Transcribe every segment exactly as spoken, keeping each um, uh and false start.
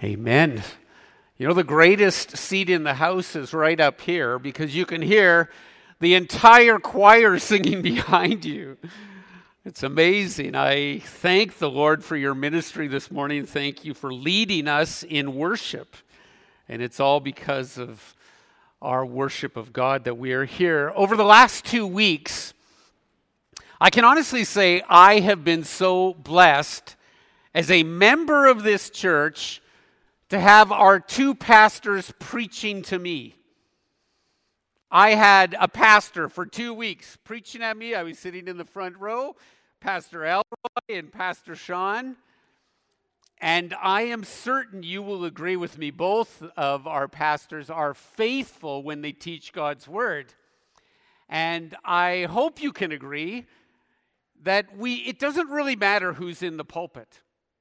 Amen. You know, the greatest seat in the house is right up here because you can hear the entire choir singing behind you. It's amazing. I thank the Lord for your ministry this morning. Thank you for leading us in worship. And it's all because of our worship of God that we are here. Over the last two weeks, I can honestly say I have been so blessed as a member of this church to have our two pastors preaching to me. I had a pastor for two weeks preaching at me. I was sitting in the front row, Pastor Elroy and Pastor Sean. And I am certain you will agree with me. Both of our pastors are faithful when they teach God's word. And I hope you can agree that we it doesn't really matter who's in the pulpit,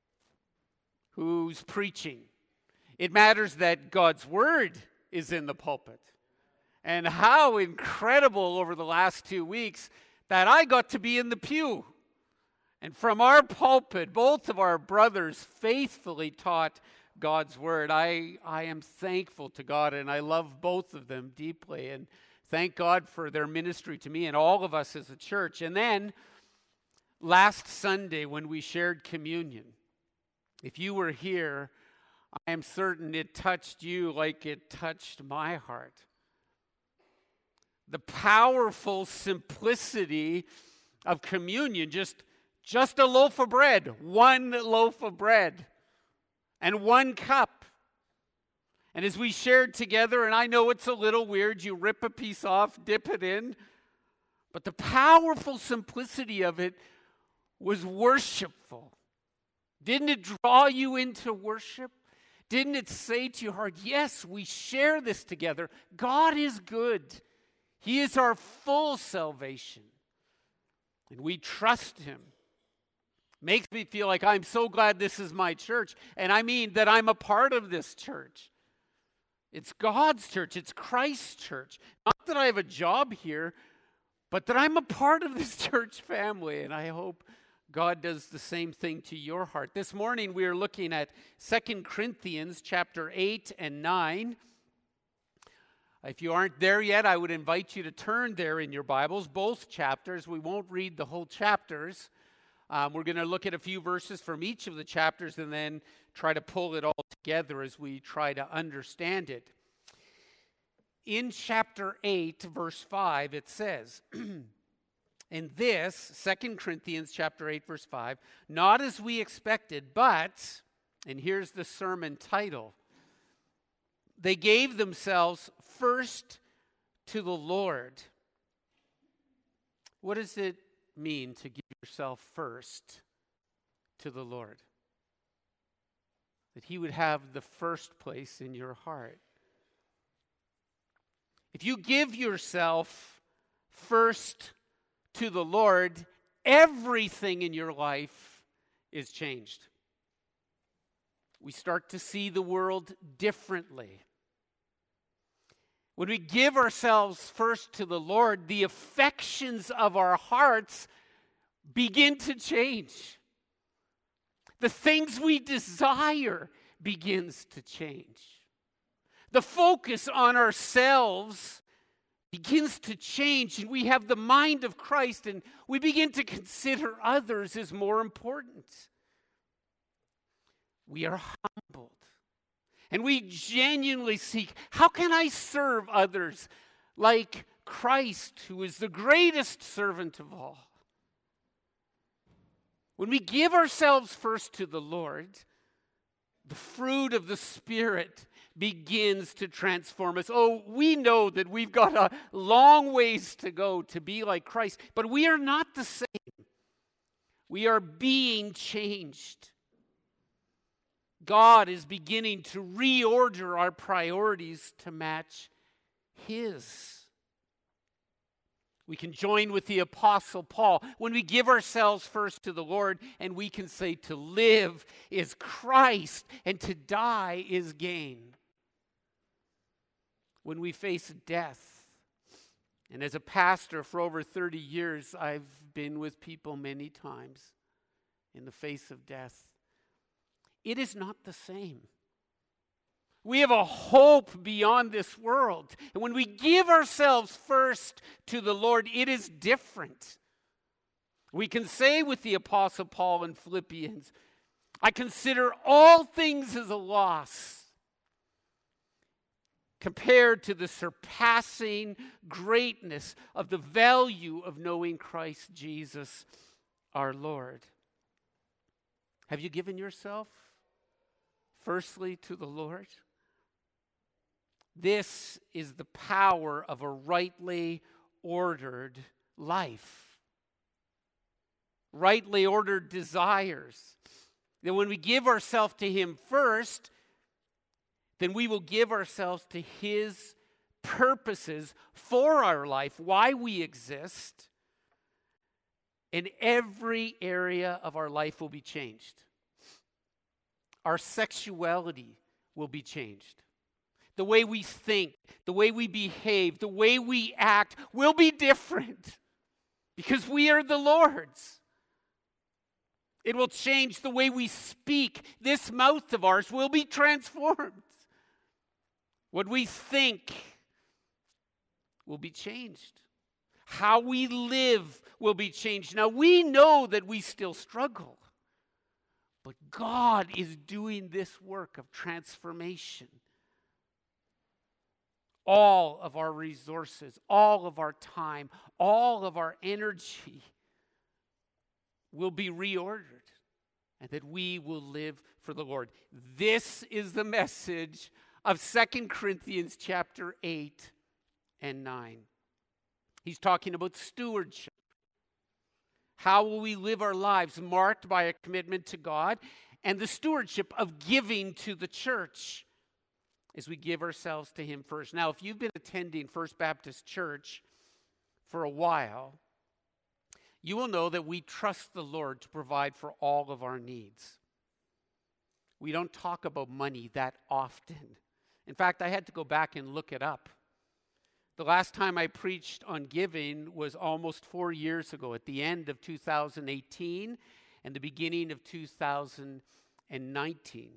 who's preaching. It matters that God's word is in the pulpit. And how incredible over the last two weeks that I got to be in the pew. And from our pulpit, both of our brothers faithfully taught God's word. I, I am thankful to God, and I love both of them deeply. And thank God for their ministry to me and all of us as a church. And then last Sunday when we shared communion, if you were here, I am certain it touched you like it touched my heart. The powerful simplicity of communion, just, just a loaf of bread, one loaf of bread, and one cup. And as we shared together, and I know it's a little weird, you rip a piece off, dip it in, but the powerful simplicity of it was worshipful. Didn't it draw you into worship? Didn't it say to your heart, yes, we share this together. God is good. He is our full salvation. And we trust him. Makes me feel like I'm so glad this is my church. And I mean that I'm a part of this church. It's God's church. It's Christ's church. Not that I have a job here, but that I'm a part of this church family. And I hope God does the same thing to your heart. This morning we are looking at Second Corinthians chapter eight and nine. If you aren't there yet, I would invite you to turn there in your Bibles, both chapters. We won't read the whole chapters. Um, we're going to look at a few verses from each of the chapters and then try to pull it all together as we try to understand it. In chapter eight, verse five, it says, in this, Second Corinthians chapter eight, verse five, not as we expected, but, and here's the sermon title, they gave themselves first to the Lord. What does it mean to give yourself first to the Lord? That he would have the first place in your heart. If you give yourself first to the Lord, everything in your life is changed. We start to see the world differently. When we give ourselves first to the Lord, the affections of our hearts begin to change. The things we desire begins to change. The focus on ourselves begins to change, and we have the mind of Christ, and we begin to consider others as more important. We are humbled, and we genuinely seek, how can I serve others like Christ, who is the greatest servant of all? When we give ourselves first to the Lord, the fruit of the Spirit begins to transform us. Oh, we know that we've got a long ways to go to be like Christ, but we are not the same. We are being changed. God is beginning to reorder our priorities to match his. We can join with the Apostle Paul when we give ourselves first to the Lord, and we can say to live is Christ and to die is gain. When we face death, and as a pastor for over thirty years, I've been with people many times in the face of death. It is not the same. We have a hope beyond this world. And when we give ourselves first to the Lord, it is different. We can say with the Apostle Paul in Philippians, I consider all things as a loss compared to the surpassing greatness of the value of knowing Christ Jesus our Lord. Have you given yourself firstly to the Lord? This is the power of a rightly ordered life. Rightly ordered desires. That when we give ourselves to Him first, then we will give ourselves to His purposes for our life, why we exist, and every area of our life will be changed. Our sexuality will be changed. The way we think, the way we behave, the way we act will be different because we are the Lord's. It will change the way we speak. This mouth of ours will be transformed. What we think will be changed. How we live will be changed. Now, we know that we still struggle, but God is doing this work of transformation. All of our resources, all of our time, all of our energy will be reordered, and that we will live for the Lord. This is the message of Second Corinthians chapter eight and nine. He's talking about stewardship. How will we live our lives marked by a commitment to God and the stewardship of giving to the church as we give ourselves to Him first. Now, if you've been attending First Baptist Church for a while, you will know that we trust the Lord to provide for all of our needs. We don't talk about money that often. In fact, I had to go back and look it up. The last time I preached on giving was almost four years ago, at the end of two thousand eighteen and the beginning of two thousand nineteen.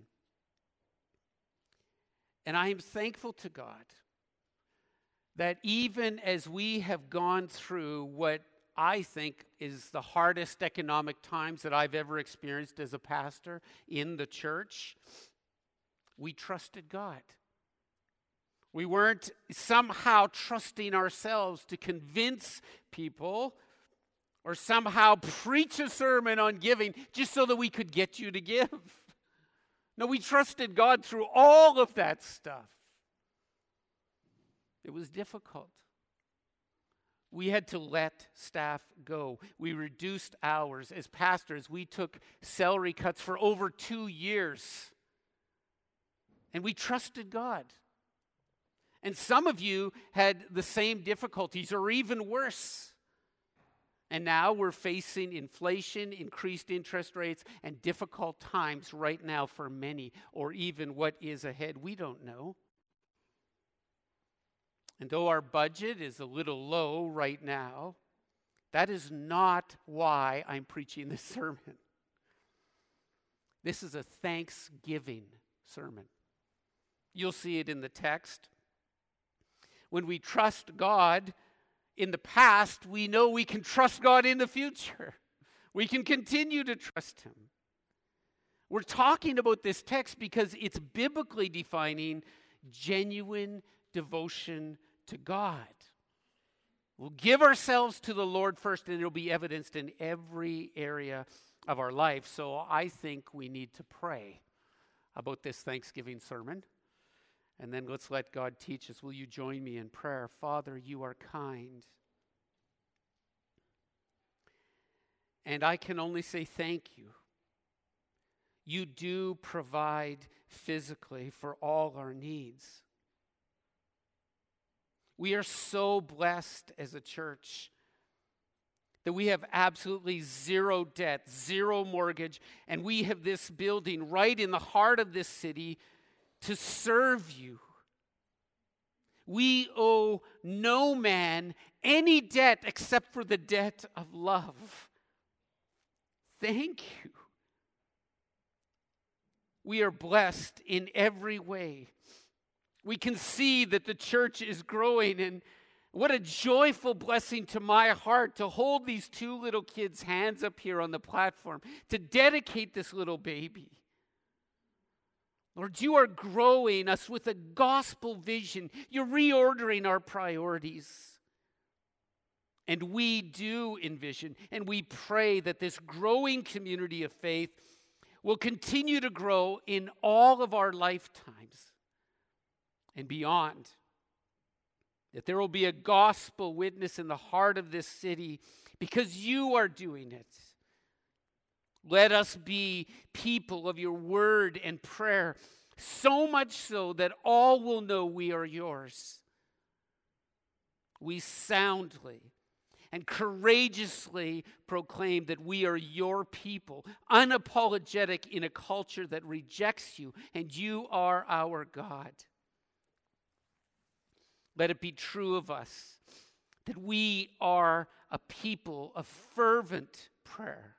And I am thankful to God that even as we have gone through what I think is the hardest economic times that I've ever experienced as a pastor in the church, we trusted God. We weren't somehow trusting ourselves to convince people or somehow preach a sermon on giving just so that we could get you to give. No, we trusted God through all of that stuff. It was difficult. We had to let staff go. We reduced hours. As pastors, we took salary cuts for over two years. And we trusted God. And some of you had the same difficulties or even worse. And now we're facing inflation, increased interest rates, and difficult times right now for many, or even what is ahead. We don't know. And though our budget is a little low right now, that is not why I'm preaching this sermon. This is a Thanksgiving sermon. You'll see it in the text. When we trust God in the past, we know we can trust God in the future. We can continue to trust Him. We're talking about this text because it's biblically defining genuine devotion to God. We'll give ourselves to the Lord first, and it'll be evidenced in every area of our life. So I think we need to pray about this Thanksgiving sermon. And then let's let God teach us. Will you join me in prayer? Father, you are kind. And I can only say thank you. You do provide physically for all our needs. We are so blessed as a church that we have absolutely zero debt, zero mortgage, and we have this building right in the heart of this city to serve you. We owe no man any debt except for the debt of love. Thank you. We are blessed in every way. We can see that the church is growing, and what a joyful blessing to my heart to hold these two little kids' hands up here on the platform, to dedicate this little baby. Lord, you are growing us with a gospel vision. You're reordering our priorities. And we do envision and we pray that this growing community of faith will continue to grow in all of our lifetimes and beyond. That there will be a gospel witness in the heart of this city because you are doing it. Let us be people of your word and prayer, so much so that all will know we are yours. We soundly and courageously proclaim that we are your people, unapologetic in a culture that rejects you, and you are our God. Let it be true of us that we are a people of fervent prayer,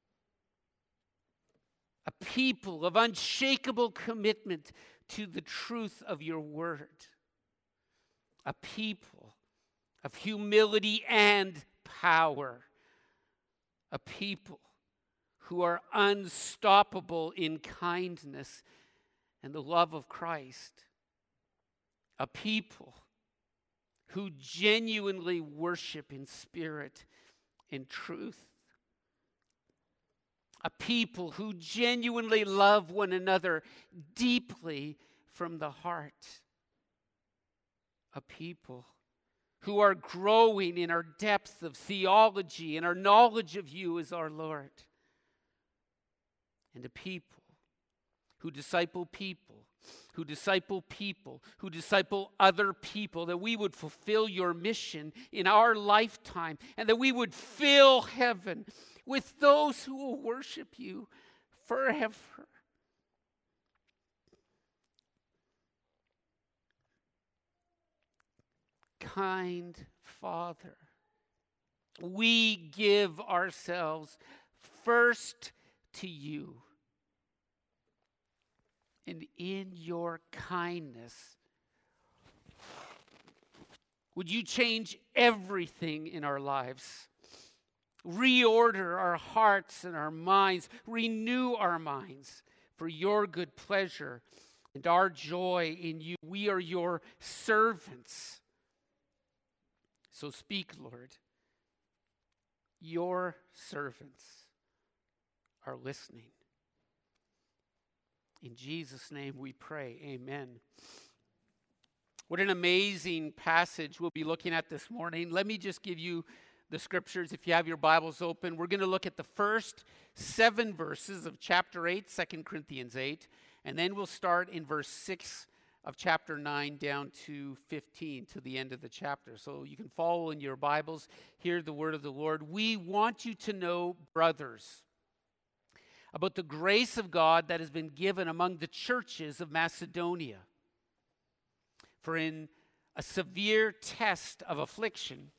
a people of unshakable commitment to the truth of your word, a people of humility and power, a people who are unstoppable in kindness and the love of Christ, a people who genuinely worship in spirit and truth, a people who genuinely love one another deeply from the heart, a people who are growing in our depth of theology and our knowledge of you as our Lord, and a people who disciple people, who disciple people, who disciple other people, that we would fulfill your mission in our lifetime, and that we would fill heaven with those who will worship you forever. Kind Father, we give ourselves first to you. And in your kindness, would you change everything in our lives? Reorder our hearts and our minds. Renew our minds for your good pleasure and our joy in you. We are your servants. So speak, Lord. Your servants are listening. In Jesus' name we pray, amen. What an amazing passage we'll be looking at this morning. Let me just give you the scriptures if you have your Bibles open. We're going to look at the first seven verses of chapter eight, Second Corinthians eight, and then we'll start in verse six of chapter nine down to fifteen, to the end of the chapter. So you can follow in your Bibles, hear the word of the Lord. We want you to know, brothers, about the grace of God that has been given among the churches of Macedonia. For in a severe test of affliction,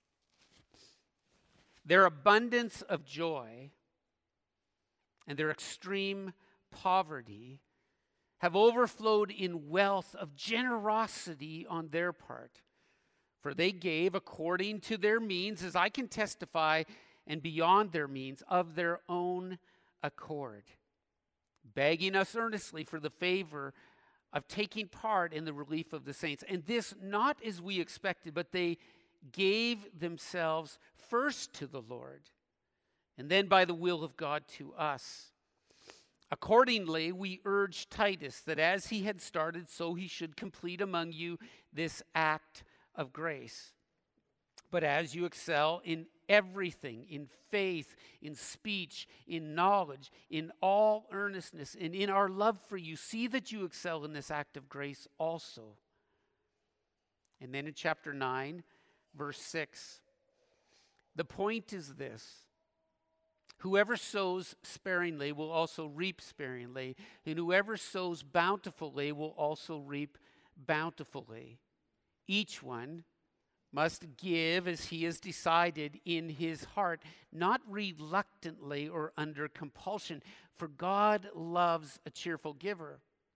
their abundance of joy and their extreme poverty have overflowed in wealth of generosity on their part. For they gave according to their means, as I can testify, and beyond their means, of their own accord, begging us earnestly for the favor of taking part in the relief of the saints. And this not as we expected, but they gave themselves first to the Lord, and then by the will of God to us. Accordingly, we urge Titus that as he had started, so he should complete among you this act of grace. But as you excel in everything, in faith, in speech, in knowledge, in all earnestness, and in our love for you, see that you excel in this act of grace also. And then in chapter nine, verse six, the point is this: whoever sows sparingly will also reap sparingly, and whoever sows bountifully will also reap bountifully. Each one must give as he has decided in his heart, not reluctantly or under compulsion, for God loves a cheerful giver.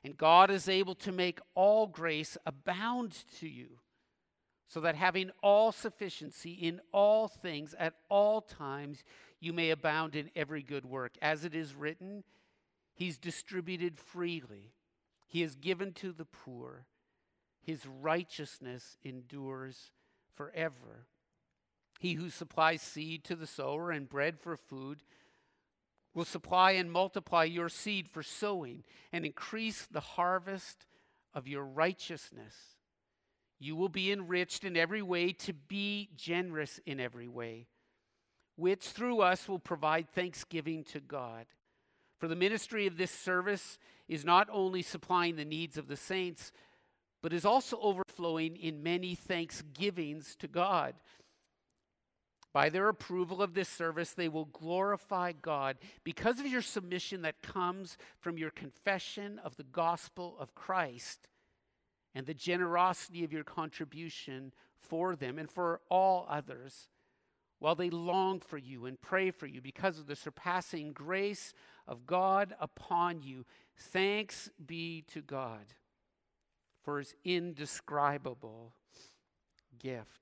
And God is able to make all grace abound to you, so that having all sufficiency in all things at all times, you may abound in every good work. As it is written, He's distributed freely. He has given to the poor. His righteousness endures forever. He who supplies seed to the sower and bread for food will supply and multiply your seed for sowing and increase the harvest of your righteousness. You will be enriched in every way to be generous in every way, which through us will provide thanksgiving to God. For the ministry of this service is not only supplying the needs of the saints, but is also overflowing in many thanksgivings to God. By their approval of this service, they will glorify God because of your submission that comes from your confession of the gospel of Christ and the generosity of your contribution for them and for all others, while they long for you and pray for you because of the surpassing grace of God upon you. Thanks be to God for His indescribable gift.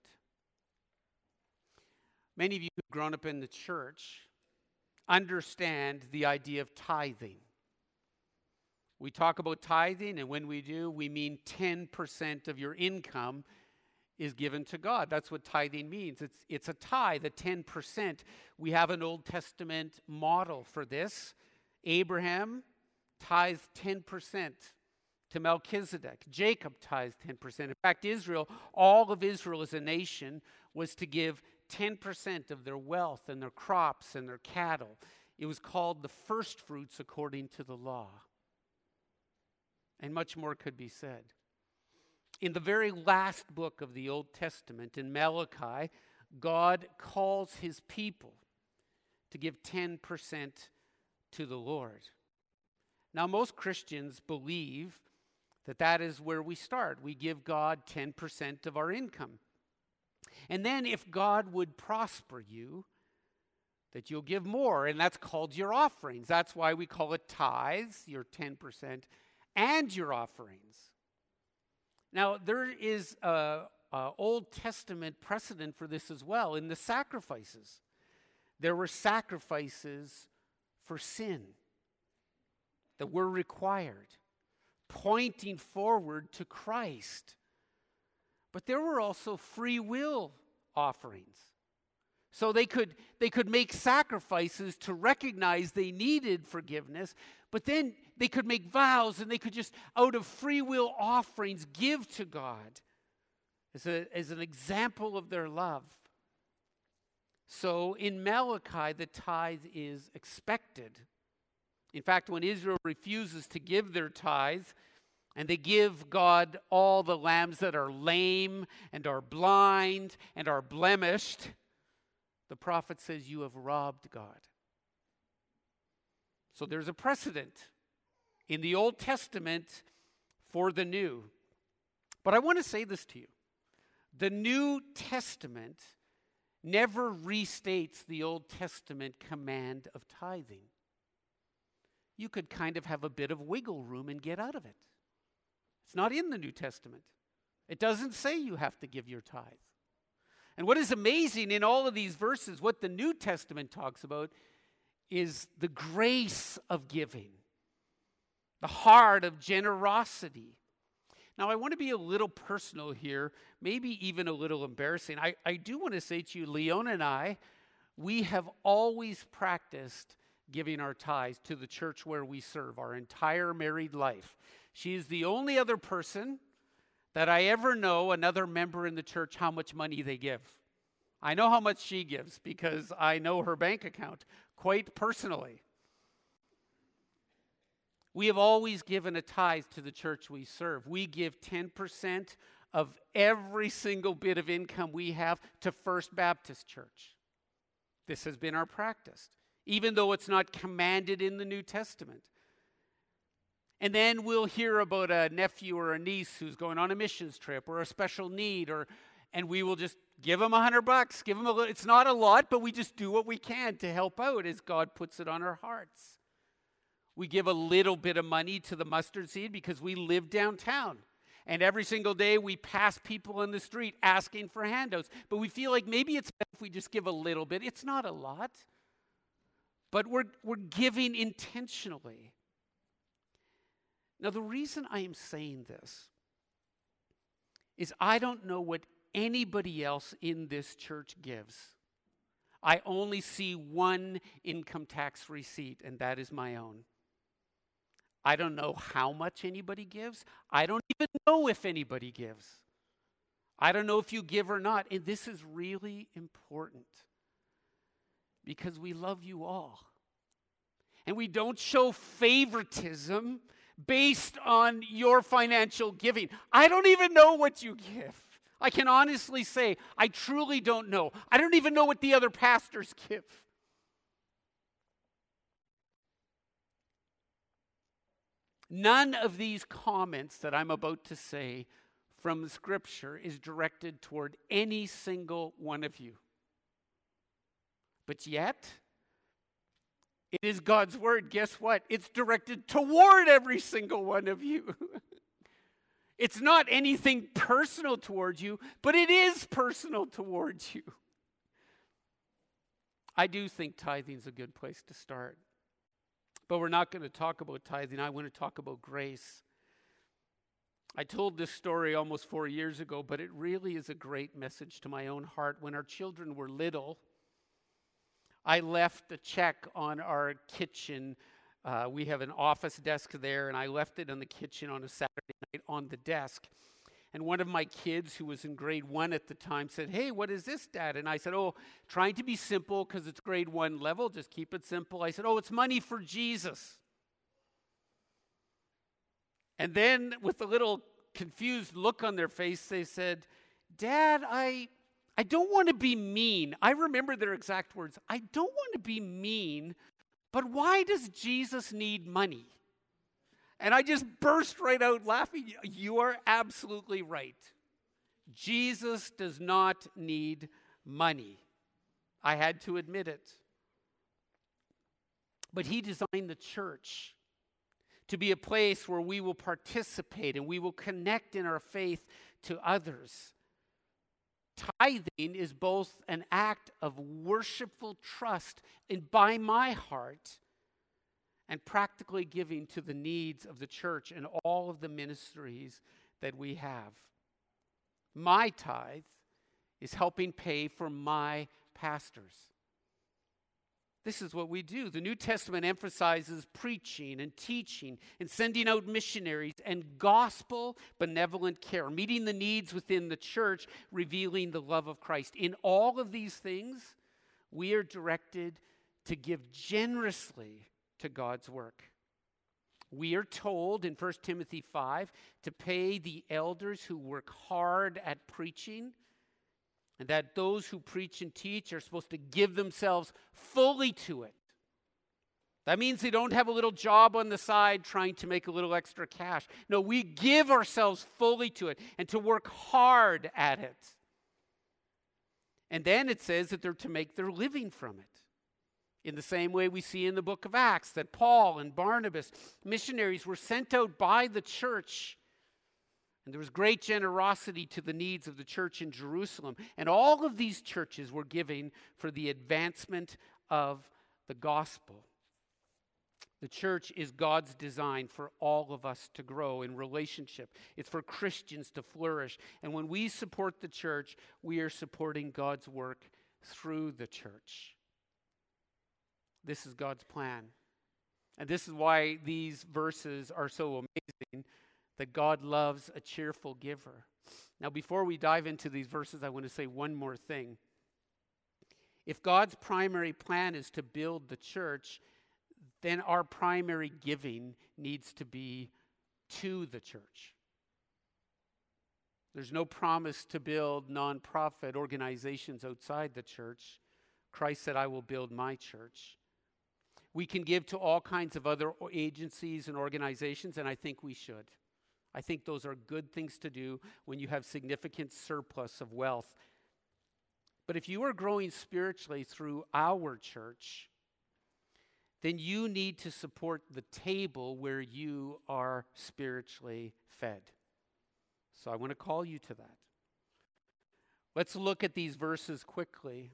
Many of you who've grown up in the church understand the idea of tithing. We talk about tithing, and when we do, we mean ten percent of your income is given to God. That's what tithing means. It's, it's a tithe, a ten percent. We have an Old Testament model for this. Abraham tithed ten percent to Melchizedek. Jacob tithed ten percent. In fact, Israel, all of Israel as a nation, was to give ten percent of their wealth and their crops and their cattle. It was called the first fruits according to the law. And much more could be said. In the very last book of the Old Testament, in Malachi, God calls His people to give ten percent to the Lord. Now, most Christians believe that that is where we start. We give God ten percent of our income. And then if God would prosper you, that you'll give more, and that's called your offerings. That's why we call it tithes, your ten percent, and your offerings. Now, there is an Old Testament precedent for this as well in the sacrifices. There were sacrifices for sin that were required, pointing forward to Christ. But there were also free will offerings. So they could, they could make sacrifices to recognize they needed forgiveness, but then they could make vows and they could just, out of free will offerings, give to God as, a, as an example of their love. So in Malachi, the tithe is expected. In fact, when Israel refuses to give their tithe, and they give God all the lambs that are lame and are blind and are blemished, the prophet says, you have robbed God. So there's a precedent in the Old Testament for the New. But I want to say this to you. The New Testament never restates the Old Testament command of tithing. You could kind of have a bit of wiggle room and get out of it. It's not in the New Testament. It doesn't say you have to give your tithe. And what is amazing in all of these verses, what the New Testament talks about, is the grace of giving, the heart of generosity. Now, I want to be a little personal here, maybe even a little embarrassing. I, I do want to say to you, Leona and I, we have always practiced giving our tithes to the church where we serve our entire married life. She is the only other person that I ever know, another member in the church, how much money they give. I know how much she gives because I know her bank account quite personally. We have always given a tithe to the church we serve. We give ten percent of every single bit of income we have to First Baptist Church. This has been our practice, even though it's not commanded in the New Testament. And then we'll hear about a nephew or a niece who's going on a missions trip or a special need, or and we will just give them a hundred bucks, give them a little. It's not a lot, but we just do what we can to help out as God puts it on our hearts. We give a little bit of money to the mustard seed because we live downtown. And every single day we pass people on the street asking for handouts. But we feel like maybe it's better if we just give a little bit. It's not a lot. But we're, we're giving intentionally. Now, the reason I am saying this is I don't know what anybody else in this church gives. I only see one income tax receipt, and that is my own. I don't know how much anybody gives. I don't even know if anybody gives. I don't know if you give or not. And this is really important because we love you all. And we don't show favoritism based on your financial giving. I don't even know what you give. I can honestly say, I truly don't know. I don't even know what the other pastors give. None of these comments that I'm about to say from the Scripture is directed toward any single one of you. But yet, it is God's word. Guess what? It's directed toward every single one of you. It's not anything personal towards you, but it is personal towards you. I do think tithing is a good place to start. But we're not going to talk about tithing. I want to talk about grace. I told this story almost four years ago, but it really is a great message to my own heart. When our children were little, I left a check on our kitchen. Uh, we have an office desk there, and I left it in the kitchen on a Saturday night on the desk. And one of my kids, who was in grade one at the time, said, "Hey, what is this, Dad?" And I said, "Oh, trying to be simple because it's grade one level. Just keep it simple." I said, "Oh, it's money for Jesus." And then with a little confused look on their face, they said, "Dad, I, I don't want to be mean." I remember their exact words. "I don't want to be mean, but why does Jesus need money?" And I just burst right out laughing. You are absolutely right. Jesus does not need money. I had to admit it. But he designed the church to be a place where we will participate and we will connect in our faith to others. Tithing is both an act of worshipful trust in by my heart and practically giving to the needs of the church and all of the ministries that we have. My tithe is helping pay for my pastors. This is what we do. The New Testament emphasizes preaching and teaching and sending out missionaries and gospel benevolent care, meeting the needs within the church, revealing the love of Christ. In all of these things, we are directed to give generously to God's work. We are told in First Timothy five to pay the elders who work hard at preaching, and that those who preach and teach are supposed to give themselves fully to it. That means they don't have a little job on the side trying to make a little extra cash. No, we give ourselves fully to it and to work hard at it. And then it says that they're to make their living from it. In the same way we see in the book of Acts that Paul and Barnabas, missionaries, were sent out by the church. And there was great generosity to the needs of the church in Jerusalem. And all of these churches were giving for the advancement of the gospel. The church is God's design for all of us to grow in relationship. It's for Christians to flourish. And when we support the church, we are supporting God's work through the church. This is God's plan. And this is why these verses are so amazing, that God loves a cheerful giver. Now, before we dive into these verses, I want to say one more thing. If God's primary plan is to build the church, then our primary giving needs to be to the church. There's no promise to build nonprofit organizations outside the church. Christ said, "I will build my church." We can give to all kinds of other agencies and organizations, and I think we should. I think those are good things to do when you have significant surplus of wealth. But if you are growing spiritually through our church, then you need to support the table where you are spiritually fed. So I want to call you to that. Let's look at these verses quickly.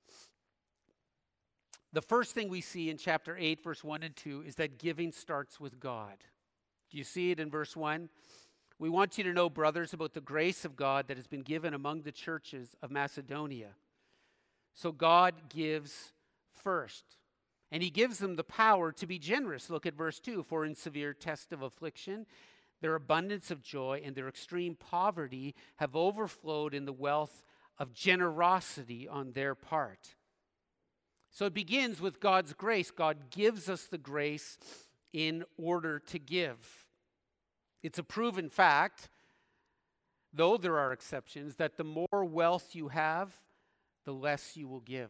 The first thing we see in chapter eight, verse one and two, is that giving starts with God. Do you see it in verse one? We want you to know, brothers, about the grace of God that has been given among the churches of Macedonia. So God gives first, and he gives them the power to be generous. Look at verse two. For in severe test of affliction, their abundance of joy and their extreme poverty have overflowed in the wealth of generosity on their part. So it begins with God's grace. God gives us the grace in order to give. It's a proven fact, though there are exceptions, that the more wealth you have, the less you will give.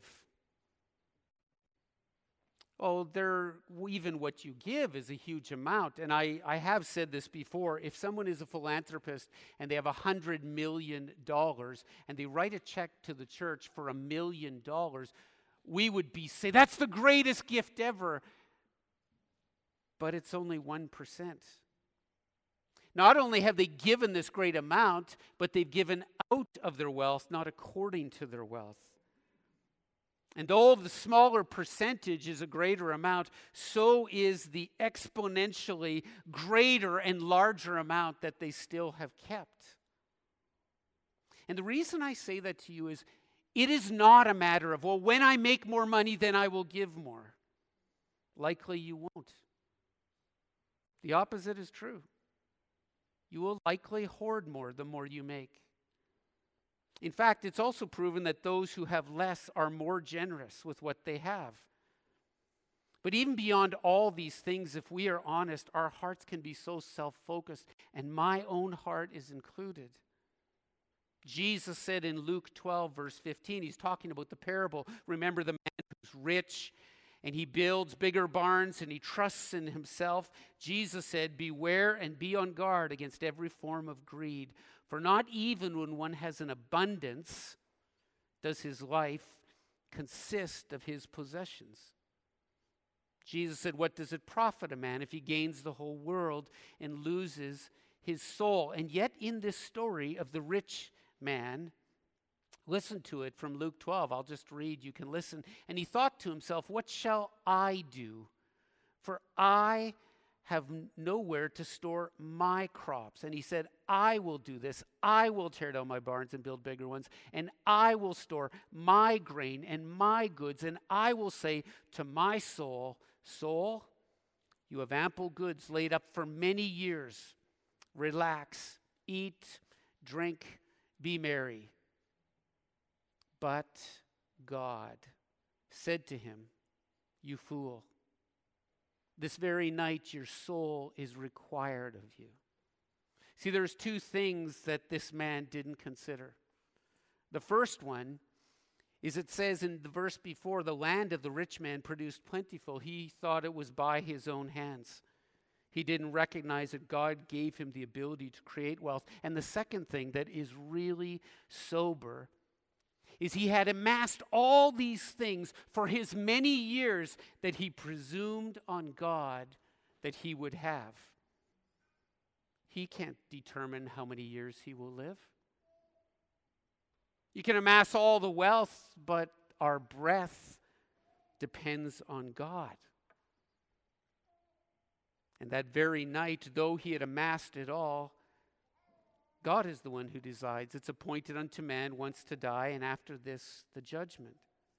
Oh, there, even what you give is a huge amount. And I, I have said this before. If someone is a philanthropist and they have one hundred million dollars and they write a check to the church for a million dollars, we would be say, that's the greatest gift ever. But it's only one percent. Not only have they given this great amount, but they've given out of their wealth, not according to their wealth. And though the smaller percentage is a greater amount, so is the exponentially greater and larger amount that they still have kept. And the reason I say that to you is, it is not a matter of, well, when I make more money, then I will give more. Likely you won't. The opposite is true. You will likely hoard more the more you make. In fact, it's also proven that those who have less are more generous with what they have. But even beyond all these things, if we are honest, our hearts can be so self-focused, and my own heart is included. Jesus said in Luke twelve, verse fifteen, he's talking about the parable. Remember the man who's rich, and he builds bigger barns, and he trusts in himself. Jesus said, beware and be on guard against every form of greed. For not even when one has an abundance does his life consist of his possessions. Jesus said, what does it profit a man if he gains the whole world and loses his soul? And yet in this story of the rich man, listen to it from Luke twelve. I'll just read, you can listen. And he thought to himself, what shall I do? For I have nowhere to store my crops. And he said, I will do this. I will tear down my barns and build bigger ones. And I will store my grain and my goods. And I will say to my soul, soul, you have ample goods laid up for many years. Relax, eat, drink, be merry. But God said to him, you fool, this very night your soul is required of you. See, there's two things that this man didn't consider. The first one is it says in the verse before, the land of the rich man produced plentiful. He thought it was by his own hands. He didn't recognize that God gave him the ability to create wealth. And the second thing that is really sober is he had amassed all these things for his many years that he presumed on God that he would have. He can't determine how many years he will live. You can amass all the wealth, but our breath depends on God. And that very night, though he had amassed it all, God is the one who decides. It's appointed unto man once to die, and after this, the judgment.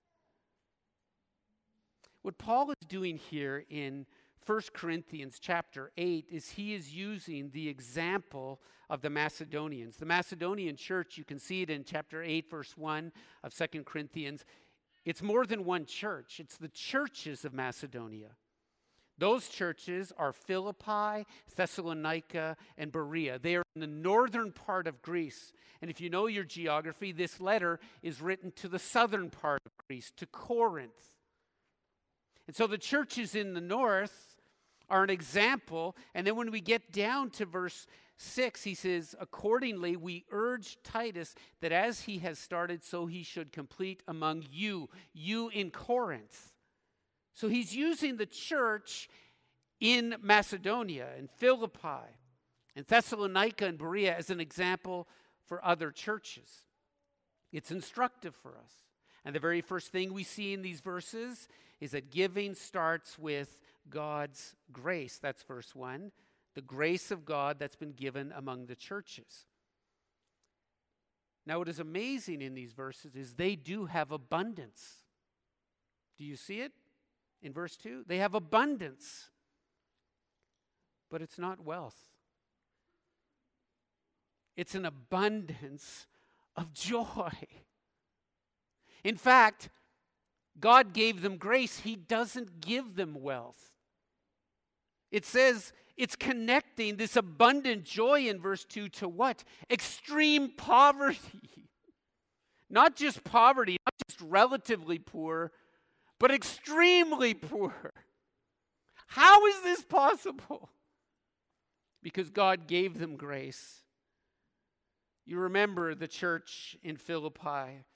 What Paul is doing here in First Corinthians chapter eight is he is using the example of the Macedonians. The Macedonian church, you can see it in chapter eight, verse one of Second Corinthians. It's more than one church. It's the churches of Macedonia. Those churches are Philippi, Thessalonica, and Berea. They are in the northern part of Greece. And if you know your geography, this letter is written to the southern part of Greece, to Corinth. And so the churches in the north are an example. And then when we get down to verse six, he says, accordingly, we urge Titus that as he has started, so he should complete among you, you in Corinth. So he's using the church in Macedonia and Philippi and Thessalonica and Berea as an example for other churches. It's instructive for us. And the very first thing we see in these verses is that giving starts with God's grace. That's verse one. The grace of God that's been given among the churches. Now, what is amazing in these verses is they do have abundance. Do you see it in verse two? They have abundance, but it's not wealth. It's an abundance of joy. In fact, God gave them grace. He doesn't give them wealth. It says it's connecting this abundant joy in verse two to what? Extreme poverty. Not just poverty, not just relatively poor, but extremely poor. How is this possible? Because God gave them grace. You remember the church in Philippi.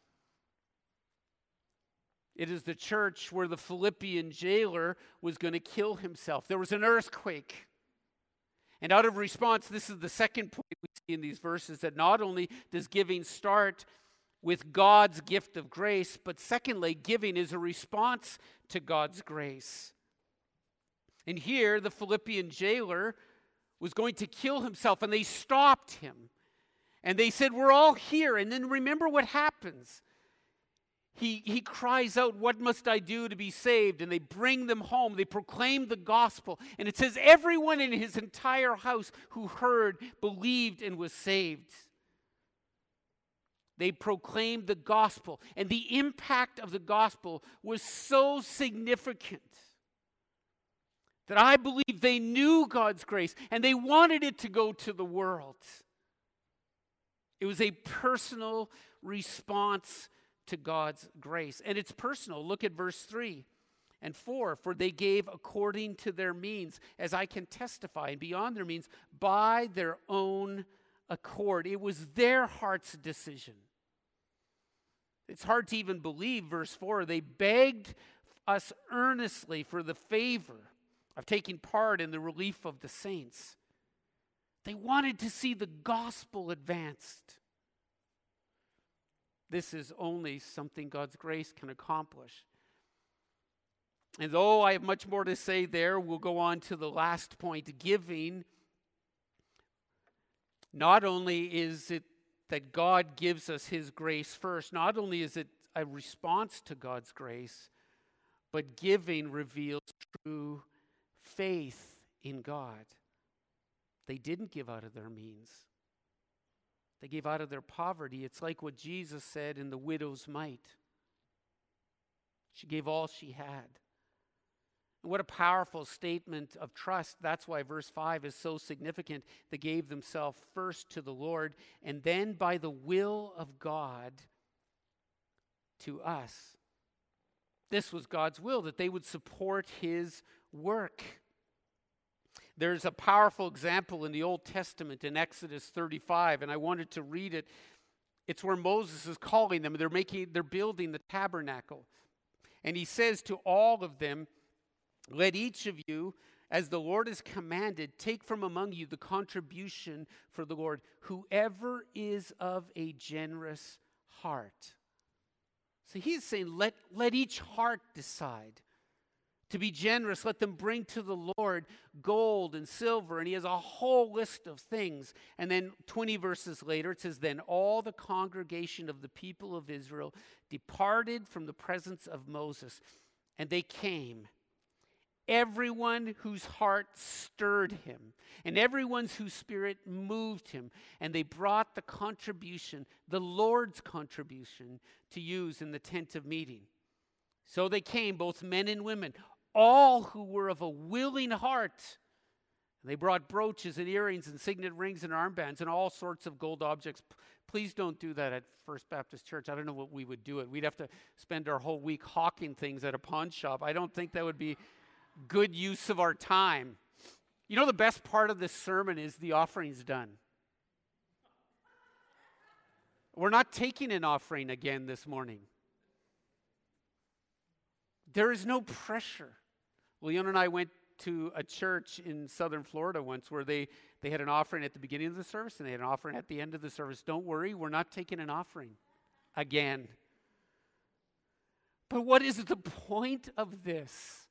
It is the church where the Philippian jailer was going to kill himself. There was an earthquake. And out of response, this is the second point we see in these verses, that not only does giving start with God's gift of grace, but secondly, giving is a response to God's grace. And here, the Philippian jailer was going to kill himself, and they stopped him. And they said, we're all here. And then remember what happens. He, he cries out, what must I do to be saved? And they bring them home. They proclaim the gospel. And it says everyone in his entire house who heard believed and was saved. They proclaimed the gospel. And the impact of the gospel was so significant that I believe they knew God's grace and they wanted it to go to the world. It was a personal response to God's grace. And it's personal. Look at verse three and four. For they gave according to their means, as I can testify, and beyond their means, by their own accord. It was their heart's decision. It's hard to even believe, verse four. They begged us earnestly for the favor of taking part in the relief of the saints. They wanted to see the gospel advanced. This is only something God's grace can accomplish. And though I have much more to say there, we'll go on to the last point. Giving, not only is it that God gives us his grace first, not only is it a response to God's grace, but giving reveals true faith in God. They didn't give out of their means. They gave out of their poverty. It's like what Jesus said in the widow's mite. She gave all she had. And what a powerful statement of trust. That's why verse five is so significant. They gave themselves first to the Lord, and then by the will of God to us. This was God's will, that they would support his work. There's a powerful example in the Old Testament in Exodus thirty-five, and I wanted to read it. It's where Moses is calling them. They're making, they're building the tabernacle. And he says to all of them, let each of you, as the Lord has commanded, take from among you the contribution for the Lord, whoever is of a generous heart. So he's saying, let, let each heart decide to be generous. Let them bring to the Lord gold and silver. And he has a whole list of things. And then twenty verses later, it says, then all the congregation of the people of Israel departed from the presence of Moses. And they came, everyone whose heart stirred him, and everyone whose spirit moved him. And they brought the contribution, the Lord's contribution, to use in the tent of meeting. So they came, both men and women, all who were of a willing heart. They brought brooches and earrings and signet rings and armbands and all sorts of gold objects. Please don't do that at First Baptist Church. I don't know what we would do it. We'd have to spend our whole week hawking things at a pawn shop. I don't think that would be good use of our time. You know, the best part of this sermon is the offering's done. We're not taking an offering again this morning. There is no pressure. Leon and I went to a church in southern Florida once where they, they had an offering at the beginning of the service and they had an offering at the end of the service. Don't worry, we're not taking an offering again. But what is the point of this?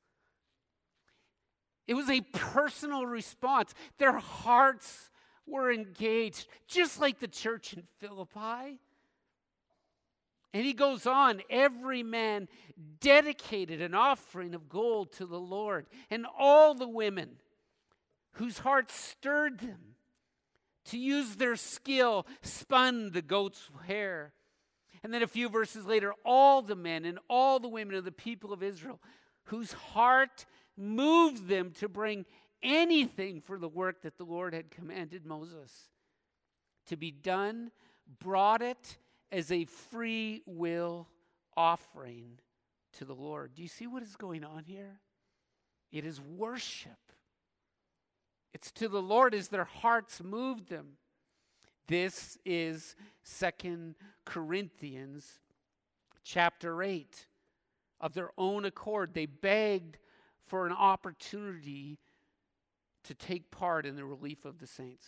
It was a personal response. Their hearts were engaged, just like the church in Philippi. And he goes on, every man dedicated an offering of gold to the Lord, and all the women whose hearts stirred them to use their skill spun the goat's hair. And then a few verses later, all the men and all the women of the people of Israel whose heart moved them to bring anything for the work that the Lord had commanded Moses to be done, brought it as a free will offering to the Lord. Do you see what is going on here? It is worship. It's to the Lord as their hearts moved them. This is Second Corinthians chapter eight. Of their own accord, they begged for an opportunity to take part in the relief of the saints.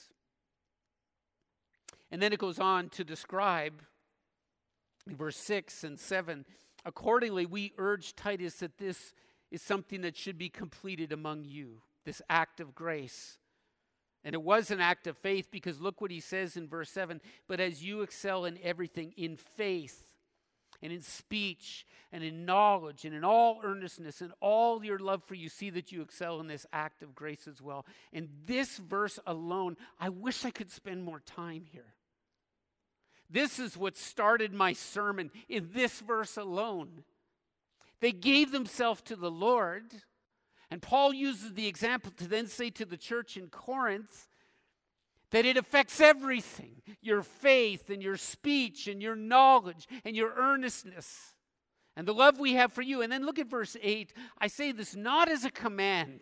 And then it goes on to describe in verse six and seven, accordingly, we urge Titus that this is something that should be completed among you, this act of grace. And it was an act of faith, because look what he says in verse seven, but as you excel in everything, in faith and in speech and in knowledge and in all earnestness and all your love for you, see that you excel in this act of grace as well. And this verse alone, I wish I could spend more time here. This is what started my sermon, in this verse alone. They gave themselves to the Lord, and Paul uses the example to then say to the church in Corinth that it affects everything, your faith and your speech and your knowledge and your earnestness and the love we have for you. And then look at verse eight. I say this not as a command.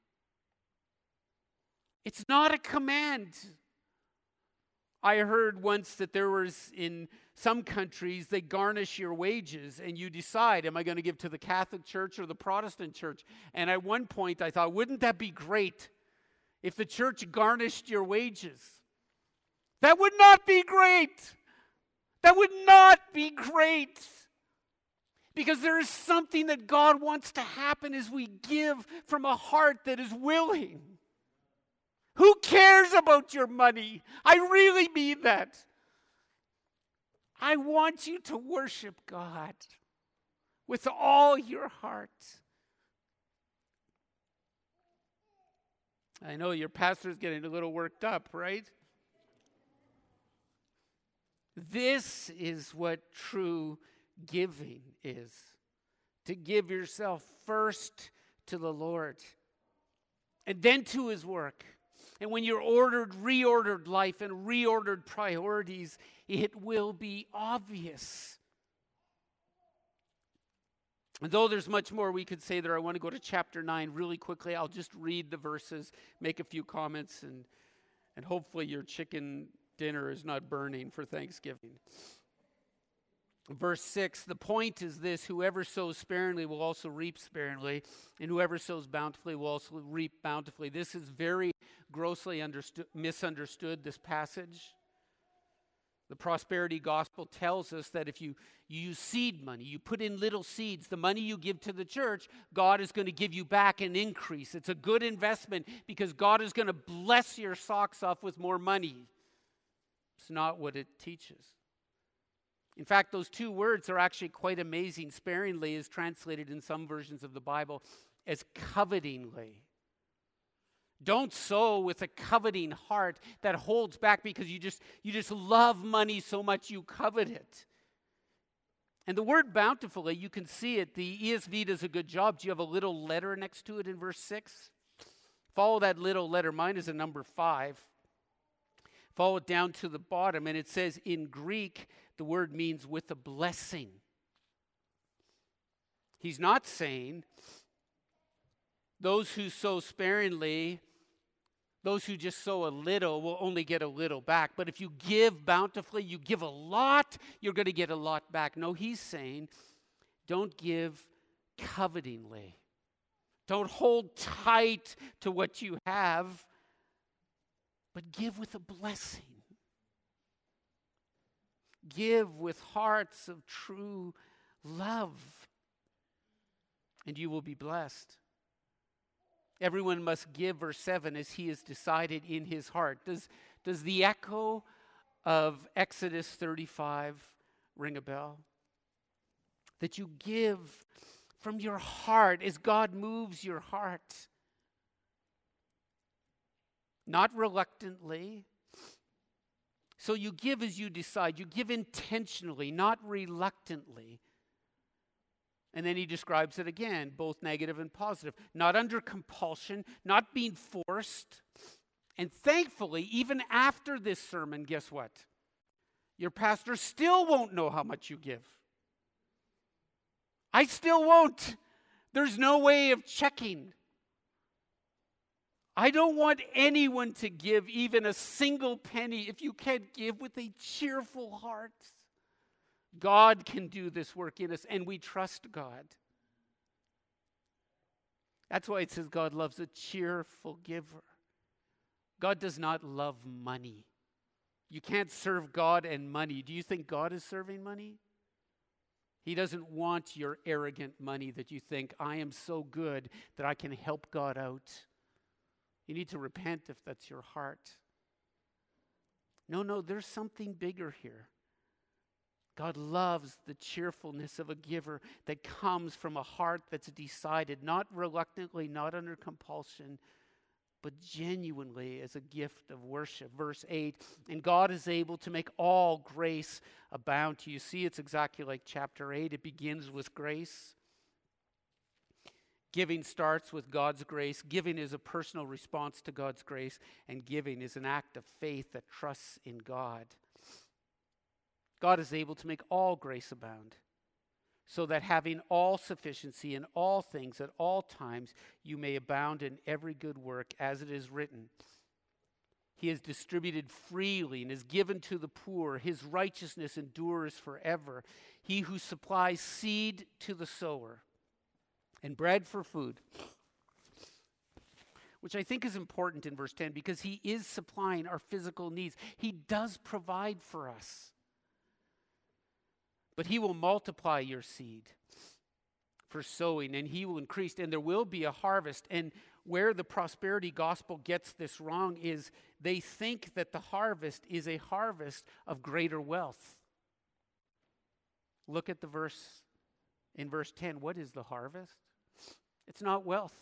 It's not a command. I heard once that there was, in some countries, they garnish your wages and you decide, am I going to give to the Catholic Church or the Protestant Church? And at one point I thought, wouldn't that be great if the church garnished your wages? That would not be great. That would not be great. Because there is something that God wants to happen as we give from a heart that is willing. Who cares about your money? I really mean that. I want you to worship God with all your heart. I know your pastor's getting a little worked up, right? This is what true giving is. To give yourself first to the Lord and then to His work. And when you're ordered, reordered life and reordered priorities, it will be obvious. And though there's much more we could say there, I want to go to chapter nine really quickly. I'll just read the verses, make a few comments, and, and hopefully your chicken dinner is not burning for Thanksgiving. Verse six, the point is this: whoever sows sparingly will also reap sparingly, and whoever sows bountifully will also reap bountifully. This is very grossly understood, misunderstood, this passage. The prosperity gospel tells us that if you, you use seed money, you put in little seeds, the money you give to the church, God is going to give you back an increase. It's a good investment because God is going to bless your socks off with more money. It's not what it teaches. In fact, those two words are actually quite amazing. Sparingly is translated in some versions of the Bible as covetingly. Don't sow with a coveting heart that holds back because you just, you just love money so much you covet it. And the word bountifully, you can see it. The E S V does a good job. Do you have a little letter next to it in verse six? Follow that little letter. Mine is a number five. Follow it down to the bottom, and it says in Greek, the word means with a blessing. He's not saying those who sow sparingly, those who just sow a little will only get a little back. But if you give bountifully, you give a lot, you're going to get a lot back. No, he's saying don't give covetingly. Don't hold tight to what you have, but give with a blessing. Give with hearts of true love, and you will be blessed. Everyone must give, verse seven, as he has decided in his heart. Does, does the echo of Exodus thirty-five ring a bell? That you give from your heart as God moves your heart. Not reluctantly. So you give as you decide. You give intentionally, not reluctantly. And then he describes it again, both negative and positive. Not under compulsion, not being forced. And thankfully, even after this sermon, guess what? Your pastor still won't know how much you give. I still won't. There's no way of checking. I don't want anyone to give even a single penny if you can't give with a cheerful heart. God can do this work in us, and we trust God. That's why it says God loves a cheerful giver. God does not love money. You can't serve God and money. Do you think God is serving money? He doesn't want your arrogant money that you think, I am so good that I can help God out. You need to repent if that's your heart. No, no, there's something bigger here. God loves the cheerfulness of a giver that comes from a heart that's decided, not reluctantly, not under compulsion, but genuinely as a gift of worship. Verse eight, and God is able to make all grace abound to you. See, it's exactly like chapter eight. It begins with grace. Giving starts with God's grace. Giving is a personal response to God's grace, and giving is an act of faith that trusts in God. God is able to make all grace abound, so that having all sufficiency in all things at all times, you may abound in every good work, as it is written. He has distributed freely and has given to the poor. His righteousness endures forever. He who supplies seed to the sower and bread for food, which I think is important in verse ten, because he is supplying our physical needs. He does provide for us. But he will multiply your seed for sowing, and he will increase, and there will be a harvest. And where the prosperity gospel gets this wrong is they think that the harvest is a harvest of greater wealth. Look at the verse in verse ten. What is the harvest? It's not wealth.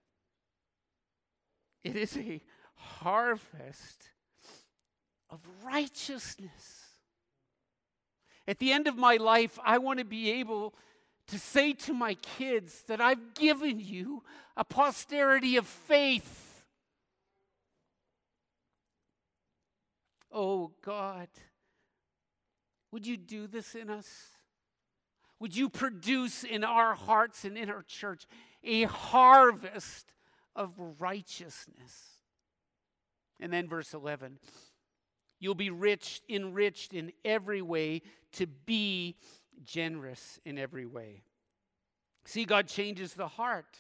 It is a harvest of righteousness. At the end of my life, I want to be able to say to my kids that I've given you a posterity of faith. Oh God, would you do this in us? Would you produce in our hearts and in our church a harvest of righteousness? And then verse eleven. You'll be rich, enriched in every way, to be generous in every way. See, God changes the heart,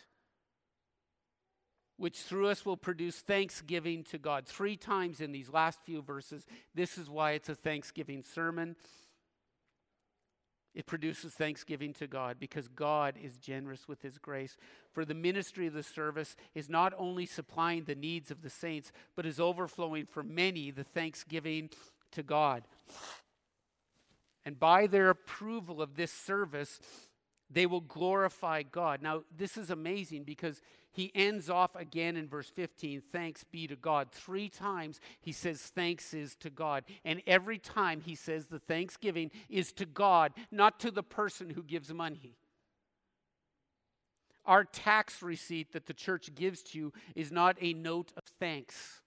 which through us will produce thanksgiving to God. Three times in these last few verses, this is why it's a Thanksgiving sermon. It produces thanksgiving to God because God is generous with his grace. For the ministry of the service is not only supplying the needs of the saints, but is overflowing for many the thanksgiving to God. And by their approval of this service, they will glorify God. Now, this is amazing because he ends off again in verse fifteen, thanks be to God. Three times he says thanks is to God. And every time he says the thanksgiving is to God, not to the person who gives money. Our tax receipt that the church gives to you is not a note of thanks.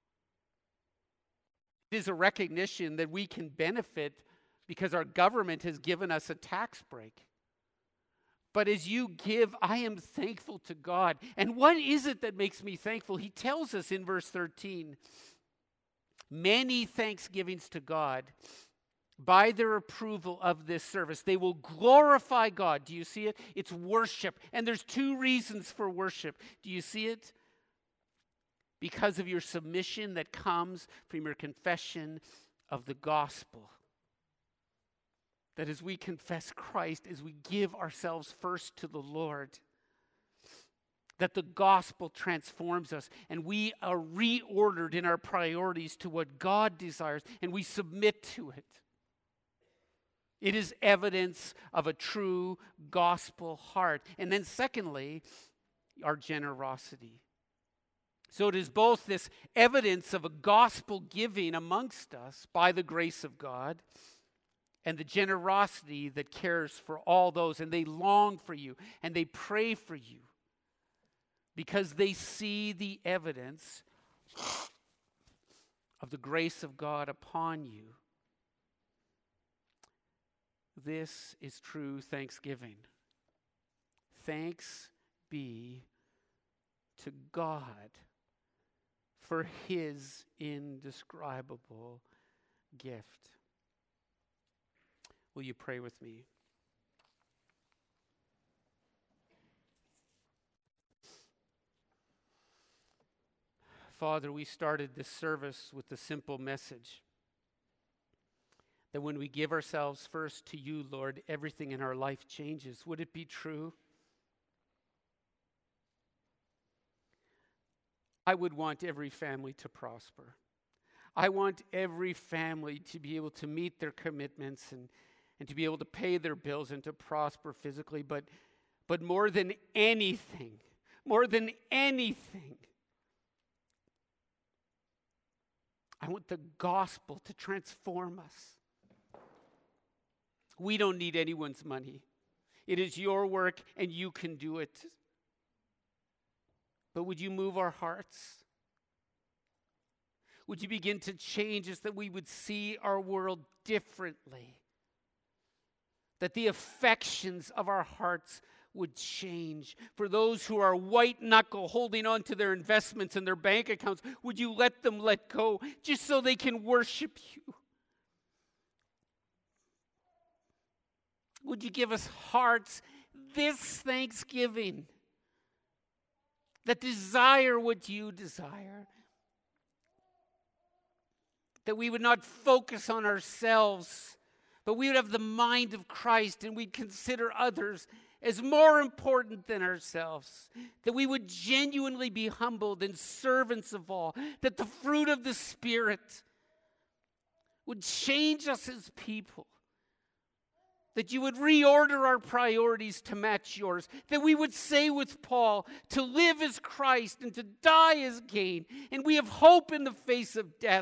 It is a recognition that we can benefit because our government has given us a tax break. But as you give, I am thankful to God. And what is it that makes me thankful? He tells us in verse thirteen, many thanksgivings to God by their approval of this service. They will glorify God. Do you see it? It's worship. And there's two reasons for worship. Do you see it? Because of your submission that comes from your confession of the gospel. That as we confess Christ, as we give ourselves first to the Lord, that the gospel transforms us and we are reordered in our priorities to what God desires and we submit to it. It is evidence of a true gospel heart. And then secondly, our generosity. So it is both this evidence of a gospel giving amongst us by the grace of God and the generosity that cares for all those, and they long for you and they pray for you because they see the evidence of the grace of God upon you. This is true thanksgiving. Thanks be to God for his indescribable gift. Will you pray with me? Father, we started this service with the simple message that when we give ourselves first to you, Lord, everything in our life changes. Would it be true? I would want every family to prosper. I want every family to be able to meet their commitments and, and to be able to pay their bills and to prosper physically. But, but more than anything, more than anything, I want the gospel to transform us. We don't need anyone's money. It is your work and you can do it. But would you move our hearts? Would you begin to change us that we would see our world differently? That the affections of our hearts would change. For those who are white knuckle holding on to their investments and their bank accounts, would you let them let go just so they can worship you? Would you give us hearts this Thanksgiving that desire what you desire? That we would not focus on ourselves, but we would have the mind of Christ and we'd consider others as more important than ourselves. That we would genuinely be humbled and servants of all. That the fruit of the Spirit would change us as people. That you would reorder our priorities to match yours. That we would say with Paul, to live is Christ and to die is gain. And we have hope in the face of death.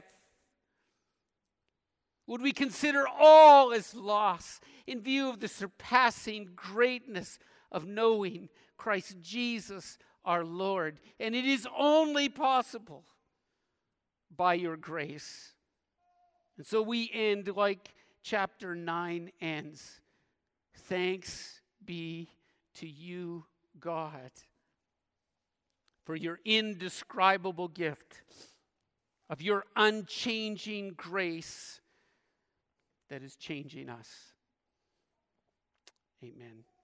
Would we consider all as loss in view of the surpassing greatness of knowing Christ Jesus our Lord? And it is only possible by your grace. And so we end like chapter nine ends. Thanks be to you, God, for your indescribable gift of your unchanging grace that is changing us. Amen.